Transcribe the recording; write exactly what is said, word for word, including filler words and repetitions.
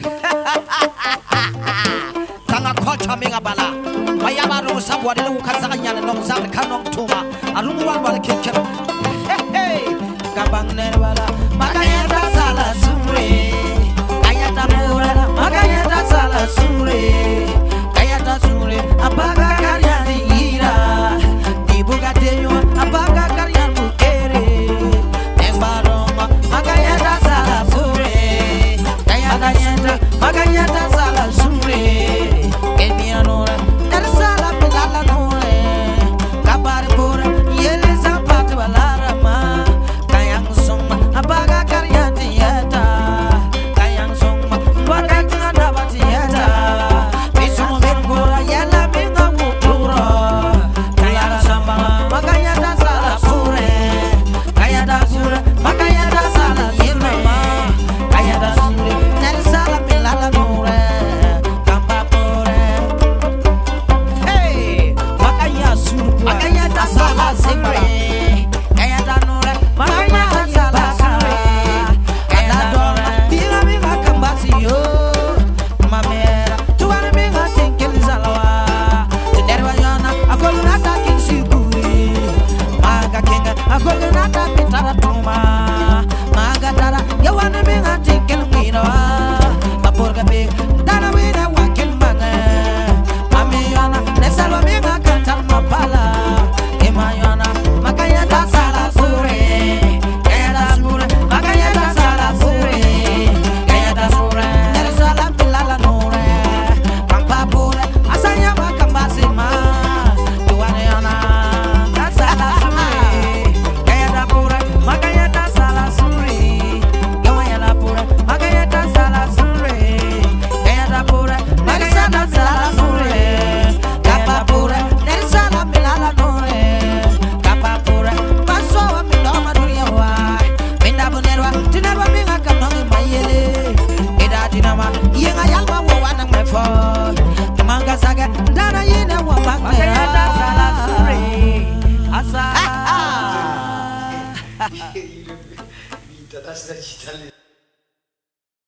Tanga kocha minga bala. Mayaba no sabwa de no kazanya no zan kanon tuma. Arumu wan bala kitchen. Hey hey. Kabang ne bala. Magaya da sala sumre. Kaya da mura. Magaya da sala sumre. Kaya da sumre. Apaga karya di ira. Dibuga teyo. Apaga karya mukere. Embaroma. Magaya da sala sumre. Kaya da yenda.